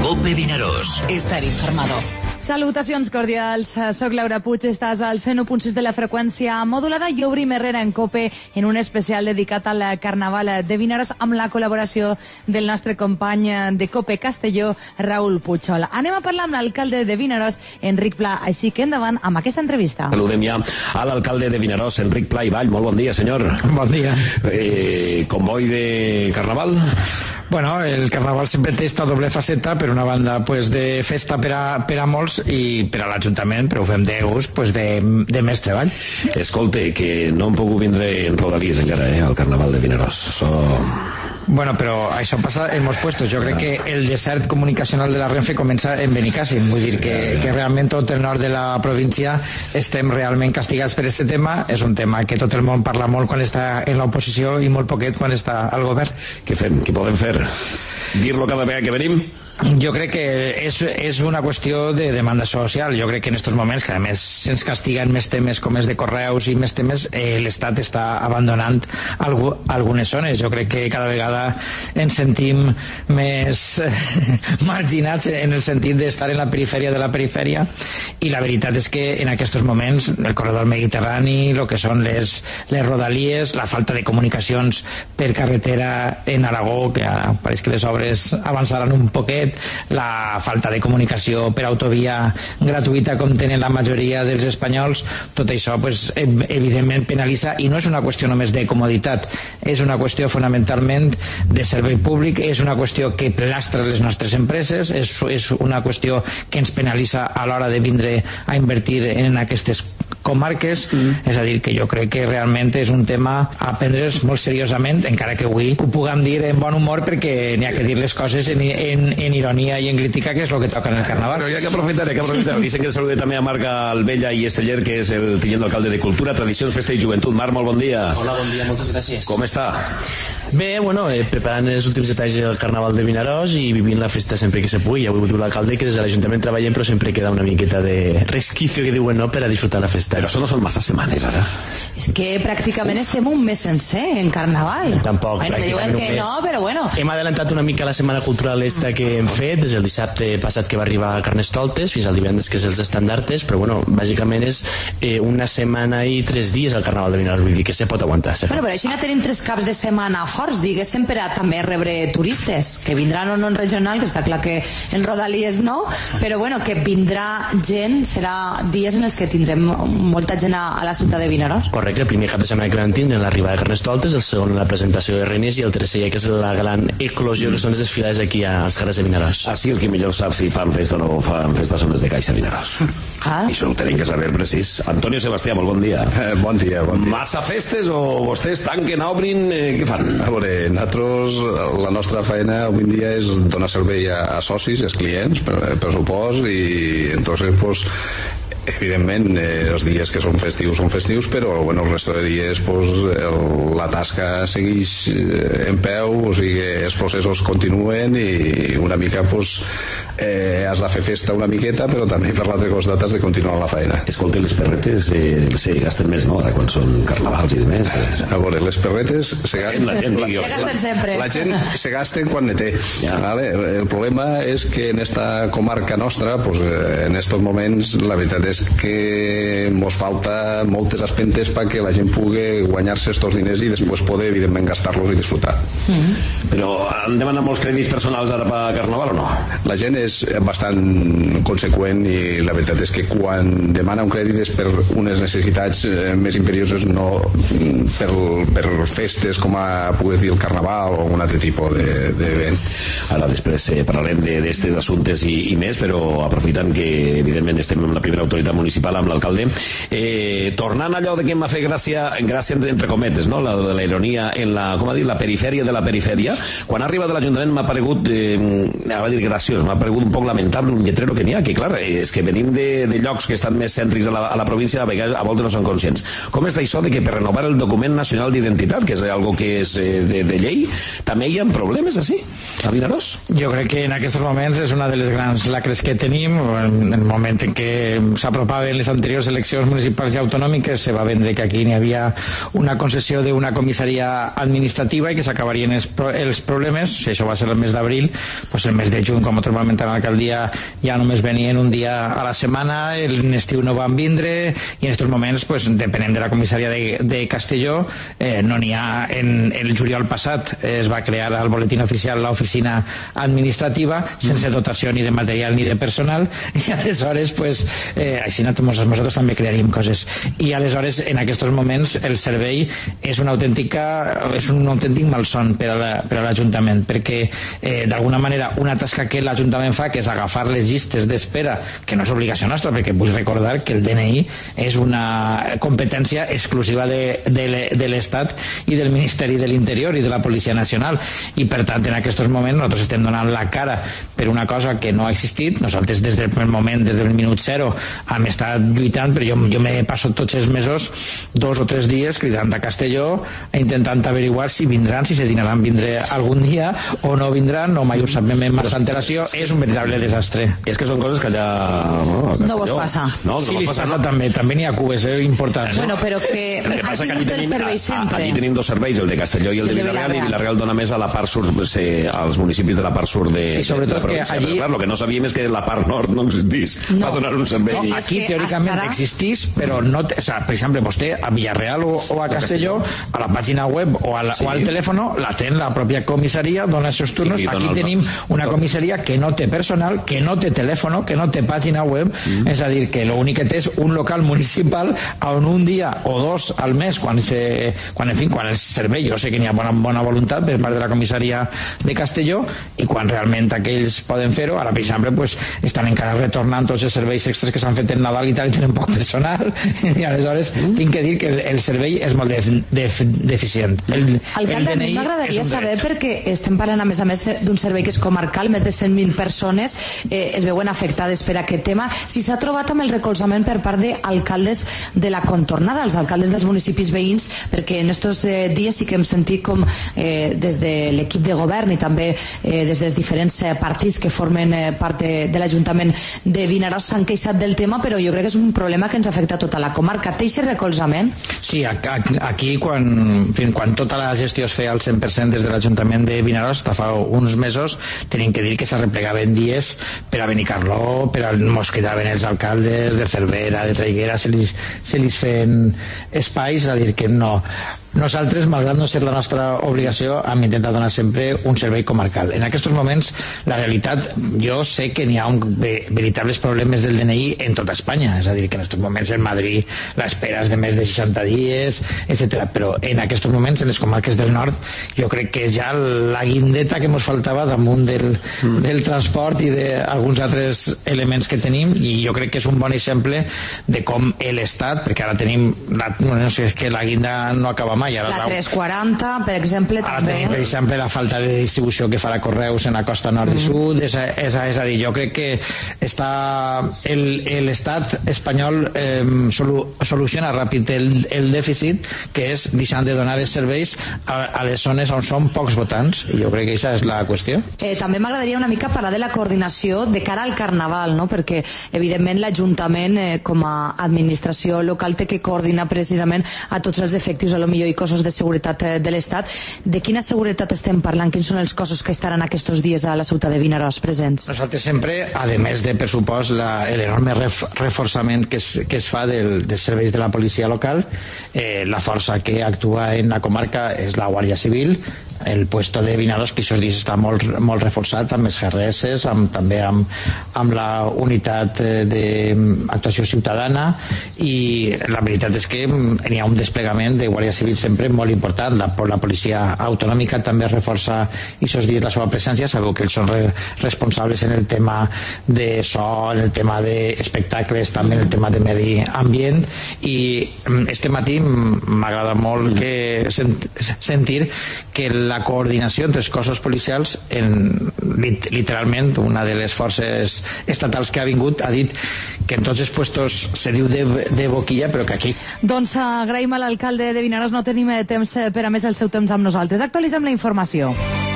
COPE Vinaròs. Estar informado. Salutacions cordials, soc Laura Puig, estàs al 101.6 de la freqüència modulada i obrim Herrera en COPE en un especial dedicat al Carnaval de Vinaròs amb la col·laboració del nostre company de COPE Castelló, Raül Puigol. Anem a parlar amb l'alcalde de Vinaròs, Enric Pla, així que endavant amb aquesta entrevista. Saludem ja a l'alcalde de Vinaròs, Enric Pla i Vall. Molt bon dia, senyor. Bon dia. Convoi de Carnaval? Bueno, el Carnaval sempre té esta doble faceta, per una banda pues, de festa per a molts i per a l'Ajuntament, però ho fem de gust, pues, de més treball. Escolte, que no hem pogut vindre en Rodalies encara, al Carnaval de Vinaròs. Bueno, però això passa en molts puestos. Jo crec que el desert comunicacional de la Renfe comença en Benicàssim. Vull dir que realment tot el nord de la província estem realment castigats per aquest tema. És un tema que tot el món parla molt quan està en l'oposició i molt poquet quan està al govern. Què fem? Què podem fer? Dir-lo cada vegada que venim? Jo crec que és una qüestió de demanda social. Jo crec que en aquests moments, que a més se'ns castiguen més temes com és de correus i més temes, l'Estat està abandonant algunes zones. Jo crec que cada vegada ens sentim més marginats en el sentit d'estar en la perifèria de la perifèria, i la veritat és que en aquests moments el corredor mediterrani, el que són les rodalies, la falta de comunicacions per carretera en Aragó, que pareix que les obres avançaran un poquet, la falta de comunicació per autovia gratuïta com tenen la majoria dels espanyols, tot això pues, evidentment penalitza, i no és una qüestió només de comoditat, és una qüestió fonamentalment de servei públic, és una qüestió que plastra les nostres empreses, és una qüestió que ens penalitza a l'hora de vindre a invertir en aquestes comarques, és a dir, que jo crec que realment és un tema a prendre's molt seriosament, encara que avui ho puguem dir en bon humor, perquè n'hi ha que dir les coses en ironia i en crítica, que és el que toca en el Carnaval. Però hi ha que aprofitar. Dicen que saludé també a Marc Albella i Esteller, que és el tinent d'alcalde de Cultura, Tradicions, Festa i Joventut. Marc, molt bon dia. Hola, bon dia, moltes gràcies. Com està? Bé, bueno, preparant els últims detalls del Carnaval de Vinaròs i vivint la festa sempre que se pugui. Avui diu l'alcalde que des de l'Ajuntament treballem, però sempre queda una miqueta de resquicio, que diuen, no?, per a disfrutar la festa. Però això no són massa setmanes, ara. És que pràcticament estem un mes sencer en Carnaval. Tampoc, bueno, pràcticament un mes. No, però bueno. Hem adelantat una mica la setmana cultural esta que hem fet, des del dissabte passat que va arribar Carnestoltes, fins al divendres que és els estandartes, però bueno, bàsicament és una setmana i 3 dies al Carnaval de Vinaròs, vull dir que se pot aguantar. Bueno, però així no tenim 3 caps de setmana forts, diguéssim, per a també rebre turistes, que vindran o no en regional, que està clar que en Rodalies no, però bueno, que vindrà gent, serà dies en els que tindrem molta gent a la ciutat de Vinaròs. Correcte, el primer cap de setmana que vam tindre l'arribada de Carnestoltes, el segon la presentació de Renés i el tercer ja que és la gran eclosió que són les desfilades aquí als carrers de Vinaròs. Així el que millor sap si fan festa o no fan festa són les de Caixa Vinaròs. I això ho tenim que saber precís. Antonio Sebastià, molt bon dia. Bon dia. Massa festes o vostès tanquen, obrin, què fan? A veure, nosaltres, la nostra feina avui en dia és donar servei a socis, als clients, per pressupost, i entonces, pues, evidentment els dies que són festius, però bueno, el resto de dies pues, la tasca segueix en peu, o sigui, els processos continuen i una mica pues, has de fer festa una miqueta, però també per l'altre costat has de continuar la feina. Escolta, les perretes se gasten més, no? Ara quan són carnavals i demés. A veure, les perretes se gasten... La gent se gasten quan ne té. Ja. Vale? El problema és que en esta comarca nostra, pues, en estos moments, la veritat és que mos falta moltes espentes perquè la gent pugui guanyar-se estos diners i després poder, evidentment, gastar-los i disfrutar. Però han demanat molts crèdits personals ara per Carnaval o no? La gent és bastant conseqüent i la veritat és que quan demana un crèdit és per unes necessitats més imperioses, no per festes com poder dir el Carnaval o un altre tipus d'event. Ara després parlarem d'estes assumptes i més, però aprofitant que evidentment estem amb la primera autoritat municipal, amb l'alcalde, tornant a allò de que m'ha fet gràcia entre cometes, no? La de la ironia en la, com ha dit, la perifèria de la perifèria, quan ha arribat a l'Ajuntament m'ha paregut graciós, m'ha paregut un poc lamentable un lletrero que n'hi ha, que clar, és que venim de llocs que estan més cèntrics a la província, a voltes no són conscients. Com és d'això de que per renovar el document nacional d'identitat, que és algo que és de llei, també hi ha problemes així, a Vinaròs? Jo crec que en aquests moments és una de les grans lacres que tenim. En el moment en què s'apropaven les anteriors eleccions municipals i autonòmiques se va vendre que aquí n'hi havia una concessió d'una comissaria administrativa i que s'acabarien els problemes. Si això va ser el mes d'abril, pues el mes de juny, com normalment a l'alcaldia ja només venien un dia a la setmana, l'estiu no van vindre, i en aquests moments, pues, depenent de la comissaria de Castelló, no n'hi ha. En el juliol passat es va crear al boletín oficial l'oficina administrativa sense dotació ni de material ni de personal, i aleshores, pues, així nosaltres també crearíem coses. I aleshores, en aquests moments, el servei és un autèntic malson per a l'Ajuntament, perquè d'alguna manera una tasca que l'Ajuntament fa, que és agafar les llistes d'espera, que no és obligació nostra, perquè vull recordar que el DNI és una competència exclusiva de l'Estat i del Ministeri de l'Interior i de la Policia Nacional, i per tant en aquests moments nosaltres estem donant la cara per una cosa que no ha existit. Nosaltres des del primer moment, des del minut zero, hem estat lluitant, però jo m'he passat tots els mesos 2 o 3 dies cridant a Castelló, intentant averiguar si vindran, si se dignaran vindre algun dia o no vindran, o mai ho sabem amb massa antelació. És un veritable desastre. És que són coses que allà... No vos passa. No, sí, li passa també n'hi ha cues importants. Bueno, però que ha tingut el servei sempre. Allí tenim 2 serveis, el de Castelló i el de Vila-real, i Vila-real dona més a la part sud, als municipis de la part sud de la província. Allí... Però, clar, el que no sabíem és que la part nord no existís. Va donar un servei. No, aquí teòricament existís, però no... Per exemple, vostè a Villarreal o a Castelló, a la pàgina web o al telèfon, l'atén la pròpia comissaria, dona els seus turnos. Aquí tenim una comissaria que no té personal, que no té telèfon, que no té pàgina web, és a dir, que l'únic que té és un local municipal on un dia o 2 al mes, quan el servei, jo sé que n'hi ha bona voluntat per part de la comissaria de Castelló, i quan realment aquells poden fer-ho, ara per exemple pues, estan encara retornant tots els serveis extras que s'han fet en Nadal i tal, i tenen poc personal, i aleshores tinc que dir que el servei és molt deficient. Alcalde, a mi m'agradaria saber, perquè estem parlant a més d'un servei que és comarcal, més de 100.000 persones es veuen afectades per aquest tema, si s'ha trobat amb el recolzament per part d'alcaldes de la contornada, els alcaldes dels municipis veïns, perquè en estos dies sí que hem sentit com des de l'equip de govern i també des dels diferents partits que formen part de l'Ajuntament de Vinaròs s'han queixat del tema, però jo crec que és un problema que ens afecta a tota la comarca. Té aquest recolzament? Sí, aquí quan tota la gestió es feia al 100% des de l'Ajuntament de Vinaròs, fa uns mesos, tenim que dir que s'arreplegaven dies per a Benicarló, per a mosquitaven els alcaldes de Cervera, de Traiguera, se li feien espais, a dir que no. Nosaltres, malgrat no ser la nostra obligació, hem intentat donar sempre un servei comarcal. En aquests moments, la realitat, jo sé que n'hi ha veritables problemes del DNI en tota Espanya, és a dir, que en aquests moments en Madrid l'espera és de més de 60 dies, etc. Però en aquests moments, en les comarques del nord, jo crec que és ja la guindeta que ens faltava damunt del transport i d'alguns altres elements que tenim, i jo crec que és un bon exemple de com l'Estat, perquè ara tenim, no sé, és que la guinda no acaba mai. La 340, per exemple, també. Tenim, per exemple, la falta de distribució que farà Correus en la costa nord i sud. És a dir, jo crec que l'estat espanyol soluciona ràpid el dèficit, que és deixant de donar els serveis a les zones on són pocs votants, i jo crec que aquesta és la qüestió. També m'agradaria una mica parlar de la coordinació de cara al Carnaval, no? Perquè evidentment l'Ajuntament com a administració local té que coordinar precisament a tots els efectius, a lo millor i cossos de seguretat de l'Estat. De quina seguretat estem parlant? Quins són els cossos que estaran aquests dies a la ciutat de Vinaròs presents? Nosaltres sempre, a més de pressupost, l'enorme reforçament que es fa dels serveis de la policia local, la força que actua en la comarca és la Guàrdia Civil, el puesto de Vinaròs, que aquests dies està molt reforçat amb els GRS, també amb la unitat d'actuació ciutadana, i la veritat és que n'hi ha un desplegament de Guàrdia Civil sempre molt important. La policia autonòmica també reforça aquests dies la seva presència. Sabeu que ells són responsables en el tema de so, en el tema d'espectacles, també en el tema de medi ambient, i este matí m'agrada molt sentir que la coordinació entre els cossos policials, literalment una de les forces estatals que ha vingut ha dit que en tots els puestos se diu de boquilla, però que aquí... Doncs agraïm a l'alcalde de Vinaròs, no tenim temps per a més el seu temps amb nosaltres. Actualitzem la informació.